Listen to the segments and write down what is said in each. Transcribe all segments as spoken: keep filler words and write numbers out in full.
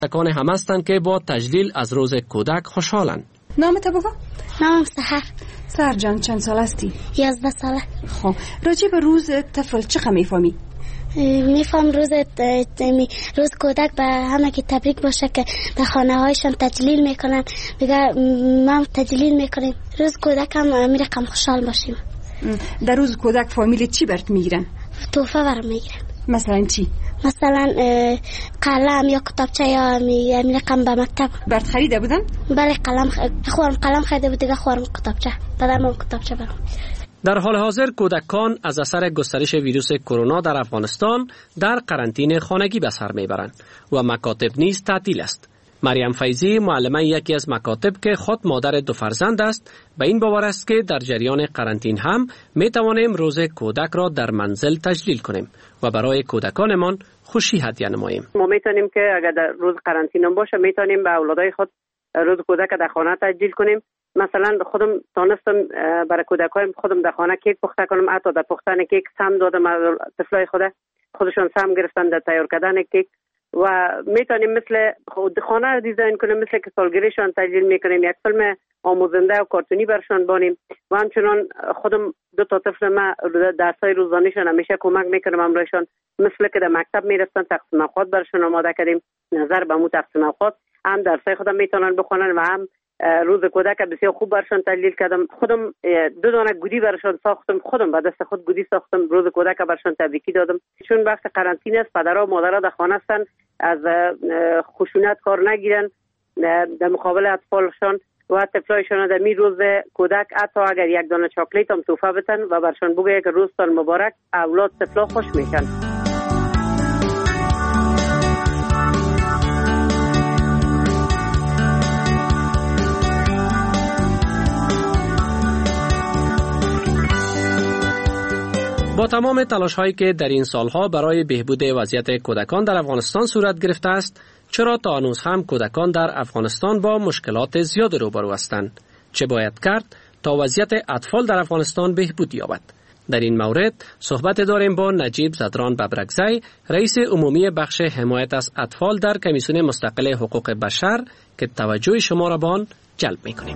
کودکان هم هستند که با تجلیل از روز کودک خوشحالند. نامت بگو؟ نامم سحر. سحر جان چند سال هستی؟ یازده ساله. خب راجع به روز طفل چقدر میفهمی؟ میفهم روز روز کودک به همه که تبریک باشه که به خانه هایشان تجلیل میکنن، میگه ما تجلیل میکنیم. روز کودک هم میرقم خوشحال باشیم. در روز کودک فامیل چی برات میگیرن؟ تحفه برام میگیرن. مثلا چی؟ مثلا قلم یا کتابچه یا میرقم به مکتب. برات خریده بودن؟ بله قلم خورم قلم خریده بود، دیگه خورم کتابچه. بعدم کتابچه برام. در حال حاضر کودکان از اثر گسترش ویروس کرونا در افغانستان در قرنطینه خانگی به سر میبرند و مکاتب نیز تعطیل است. مریم فیضی معلمه یکی از مکاتب که خود مادر دو فرزند است به این باور است که در جریان قرنطینه هم می توانیم روز کودک را در منزل تجلیل کنیم و برای کودکانمان خوشی هدیه نماییم. ما میتونیم که اگر در روز قرنطینه باشه میتونیم به اولادای خود روز کودک در خانه تجلیل کنیم. مثلا خودم تانستم برای کودکایم خودم در خانه کیک پخته کنم، حتی در پختن کیک سم دادم طفلای خود، خودشون سم گرفتن در تیار کردن کیک و میتونیم مثل خود خانه رو دیزاین کنیم، مثل که سالگیریشان تجلیل میکنیم، یک فیلم آموزنده و کارتونی برشان بانیم و همچنان خودم دو تا طفل ما درسای روزانهشان همیشه کمک میکنم امرایشان، مثل که در مکتب میرفتن تقسیم اوقات برشان آماده کردیم. نظر به مو تقسیم اوقات هم درسای خودم میتونن بخونن و هم روز کودک بسیار خوب برشان تجلیل کردم. خودم دو دانه گودی برشان ساختم، خودم با دست خود گودی ساختم، روز کودک برشان تبریکی دادم. چون وقت قرنطینه است پدرها و مادرها در خانه هستن، از خشونت کار نگیرن در مقابل اطفالشان و طفلایشان در می روز کودک حتی اگر یک دانه چاکلیت هم تحفه بدن و برشان بگه که روزتان مبارک، اولاد طفلا خوش میشن. با تمام تلاش هایی که در این سالها برای بهبود وضعیت کودکان در افغانستان صورت گرفته است، چرا تا هنوز هم کودکان در افغانستان با مشکلات زیاد روبرو هستند؟ چه باید کرد تا وضعیت اطفال در افغانستان بهبود یابد؟ در این مورد صحبت داریم با نجیب زدران ببرکزی، رئیس عمومی بخش حمایت از اطفال در کمیسیون مستقل حقوق بشر که توجه شما را به آن جلب می‌کنیم.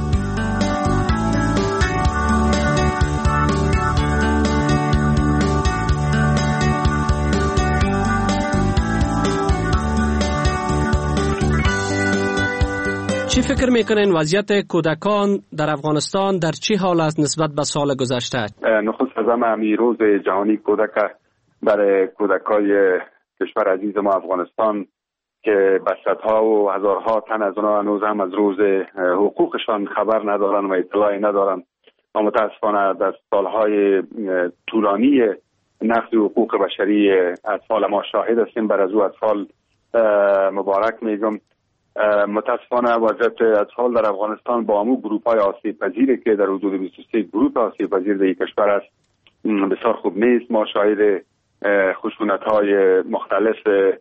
چی فکر میکنین وضعیت کودکان در افغانستان در چه حال است نسبت به سال گذشته؟ نخست از همه همی روز جهانی کودک برای کودکای کشور عزیز ما افغانستان که به صدها و هزارها تن از آنها هنوز هم از روز حقوقشان خبر ندارن و اطلاعی ندارن و متاسفانه در سالهای طولانی نقض حقوق بشری اطفال ما شاهد هستیم. بر از او اطفال مبارک میگم. متاسفانه وضعیت اطفال در افغانستان با همون گروپ های آسیب پذیری که در حدود بیست و سه گروپ آسیب پذیر در کشور است بسیار خوب نیست. ما شاهد خشونت های مختلف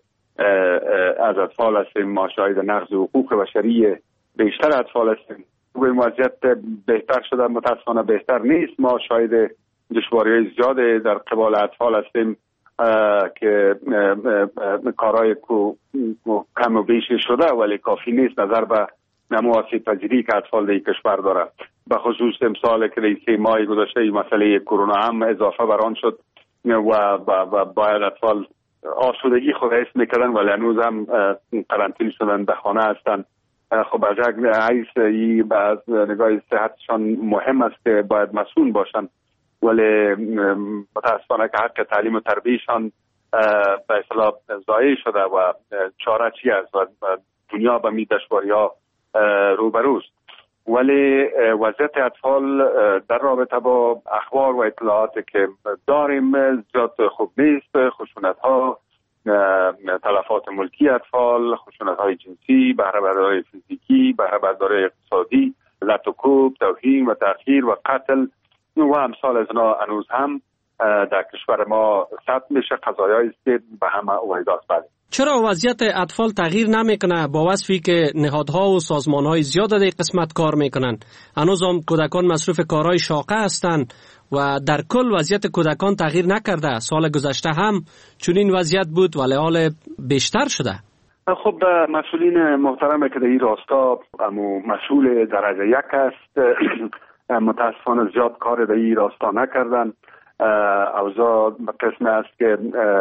از اطفال هستیم، ما شاهد نقض حقوق بشری بیشتر اطفال هستیم. این وضعیت بهتر شده متاسفانه بهتر نیست. ما شاهد دشواری‌های زیاد در قبال اطفال هستیم که کارهای کم و بیش شده ولی کافی نیست نظر به نمو آسیب پذیری که اطفال در کشور داره. به خصوص امسال که در سه ماه گذشته مسئله کرونا هم اضافه بر آن شد و باید اطفال آسودگی خود حس میکردن ولی هنوز هم قرنطینه شدن در خانه هستن. خب از حیث از نگاه صحتشان مهم است که باید مسئول باشن ولی متاسفانه که حق تعلیم و تربیتشان به اصطلاح ضایع شده و چاره چی است و دنیا به می دشواری ها روبروست. ولی وضعیت اطفال در رابطه با اخبار و اطلاعاتی که داریم زیاد خوب نیست. خشونت ها، تلفات ملکی اطفال، خشونت های جنسی، بهره برداری فیزیکی، بهره برداری اقتصادی، لط و کوب، توهین و تأخیر و قتل و امثال از اینا هنوز هم در کشور ما ثبت میشه. قضایایی است که به همه واحداست. بله. چرا وضعیت اطفال تغییر نمیکنه با وصفی که نهادها و سازمانهای زیاد در قسمت کار میکنن؟ هنوز هم کودکان مصروف کارهای شاقه هستند و در کل وضعیت کودکان تغییر نکرده. سال گذشته هم چنین وضعیت بود ولی حال بیشتر شده. خب مسئولین محترم که در این راستا مسئول درجه یک است متاسفانه زیاد کار در این راستا نکردن. اوضاع قسم است که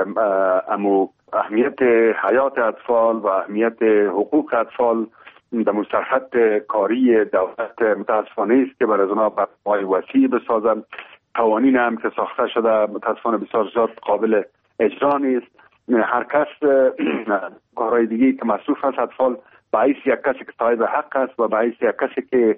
امو اهمیت حیات اطفال و اهمیت حقوق اطفال در مستحق کاری دولت متاسفانه است که برای اونا برنامه‌های وسیع بسازن. قوانین هم که ساخته شده متاسفانه بسیار زیاد قابل اجرا نیست. هر کس کارهای دیگه که مصروف است اطفال باعث یک کسی که صاحب حق است و باعث یک کسی که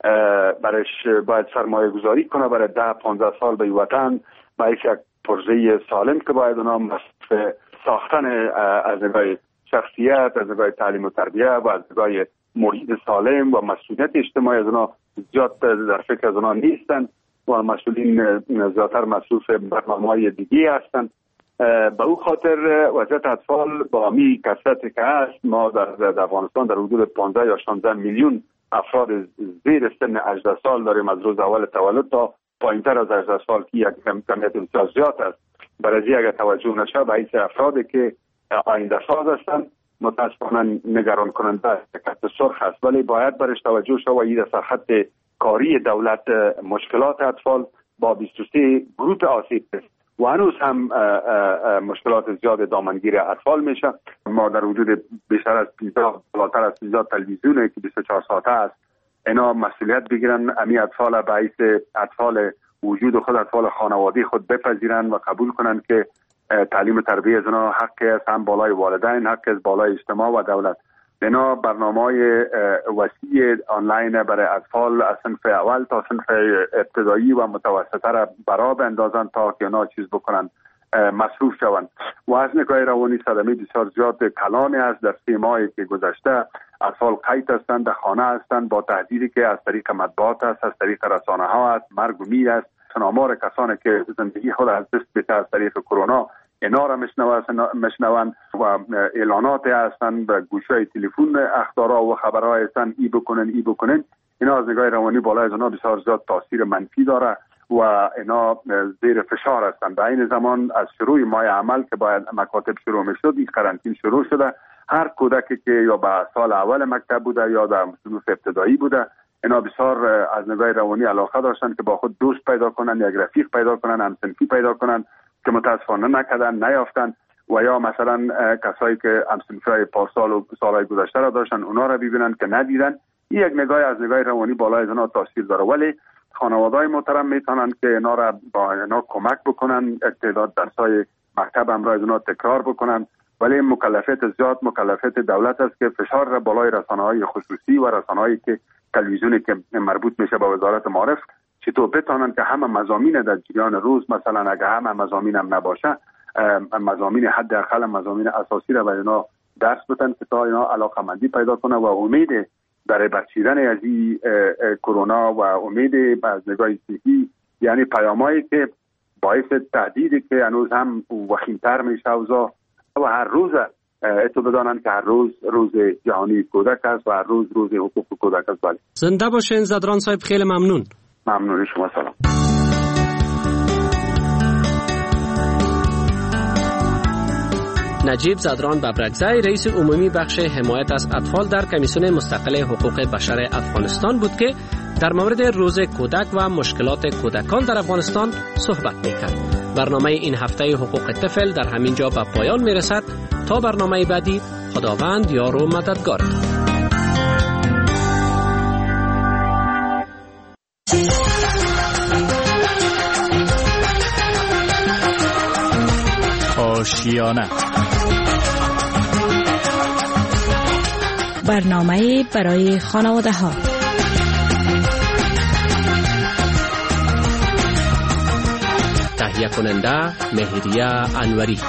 برایش باید سرمایه گذاری کنه برای ده پانزده سال به وطن، باعث یک پروژه سالم که باید اونا مصروف ساختن از نگاه شخصیت، از نگاه تعلیم و تربیه و از نگاه محیط سالم و مسئولیت اجتماعی از اونا زیاد در فکر از اونا نیستن و مسئولین زیادتر مصروف برنامه‌های دیگه هستند. به او خاطر وضعیت اطفال با می کثرتی که هست، ما در افغانستان در حدود پانزده یا شانزده میلیون افراد زیر سن هجده سال داریم از روز اول تولد تا پایینتر از هجده سال که یک کمیت بسیار زیاد است. برای اگر توجه نشه به این افرادی که آینده ساز هستند متاسفانه نگران کننده است، سرخ است، ولی باید برش توجه شد و این در خط کاری دولت مشکلات اطفال با بیست و سه گروه آسیب است و هنوز هم مشکلات زیاد دامنگیر اطفال میشه. ما در حدود بیشتر از پانزده بالاتر از پانزده تلویزیونه که بیست و چهار ساعته است اینا مسئولیت بگیرن، امی اطفال باعث اطفال وجود خود اطفال خانوادی خود بپذیرن و قبول کنن که تعلیم و تربیت از اونا حق است، هم بالای والدین، حق است بالای اجتماع و دولت. اینا برنامه‌های وسیع آنلاین برای اطفال از صنف اول تا صنف ابتدایی و متوسطه را برا بندازن تا که اونا چیز بکنن مصروف شوند. و از نگاه روانی صدمه بسیار زیاد کلانی است. در سه ماهی که گذشته اطفال قید هستند، در خانه هستند با تهدیدی که از طریق مطبوعات است، از طریق رسانه ها است، مرگ و میر است. آمار کسانی که زندگی خود از دست بده از طریق کرونا اینا را مشنوند و اعلانات هستن به گوشه تلفن اخبارها و خبرها هستن ای بکنن ای بکنن. اینا از نگاه روانی بالای از اونا بسیار زیاد تاثیر منفی داره و اینا زیر فشار هستن. به این زمان از شروع ماه عمل که باید مکاتب شروع میشد این قرنطینه شروع شده. هر کودکی که یا به سال اول مکتب بوده یا در صنف ابتدایی بوده اینا بسیار از نگاه روانی علاقه داشتن که با خود دوست پیدا کنن، یک رفیق پیدا کنن، همسنفی پیدا کنن که متاسفانه نکردن، نیافتن. و یا مثلا کسایی که همسنفی پارسال و سالهای گذشته را داشتن اونا را ببینن که ندیدن. این یک نگاه از نگاه روانی بالای از اونا تاثیر داره. ولی خانواده‌های محترم میتونن که اینا را با اینا کمک بکنن، تعداد درسای مکتب هم را از اونا تکرار بکنن. ولی مکلفیت زیاد مکلفیت دولت است که فشار را بالای رسانه‌های خصوصی و رسانه‌هایی که تلویزیونی که مربوط میشه به وزارت معارف چطور بتونن که همه مضامین در جریان روز، مثلا اگه همه مضامین هم نباشه مضامین حداقل مضامین اساسی را برای اینا درس بدن که تا اینا علاقه‌مندی پیدا کنه و امید برای بچیدن از این کرونا و امید از نگاه صحی، یعنی پیامایی که باعث تهدیدی که هنوز هم وخیم‌تر میشه اوضاع و هر روز اتو بدانند که هر روز روز جهانی کودک است و هر روز روز حقوق کودک است. بله. زنده باشین زدران صاحب، خیلی ممنون. ممنون شما. سلام. نجیب زدران ببرکزی رئیس عمومی بخش حمایت از اطفال در کمیسیون مستقل حقوق بشر افغانستان بود که در مورد روز کودک و مشکلات کودکان در افغانستان صحبت می‌کرد. برنامه این هفته حقوق طفل در همین جا به پایان میرسد. تا برنامه بعدی، خداوند یار و مددگار. آشیانه، برنامه برای خانواده ها. تهیه کننده مهریه انوری.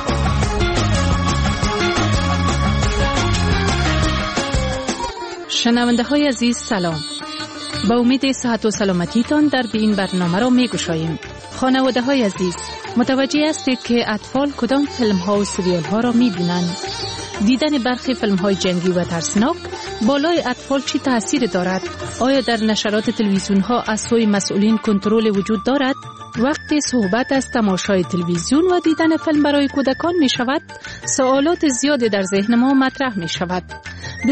شنونده های عزیز سلام. با امید صحت و سلامتیتان در این برنامه را می گشاییم. خانواده های عزیز، متوجه هستید که اطفال کدام فیلم ها و سریال ها را می بینند؟ دیدن برخی فیلم های جنگی و ترسناک بالای اطفال چی تأثیر دارد؟ آیا در نشرات تلویزیون ها از سوی مسئولین کنترل وجود دارد وقتی صحبت از تماشای تلویزیون و دیدن فیلم برای کودکان می شود، سوالات زیادی در ذهن ما مطرح می شود.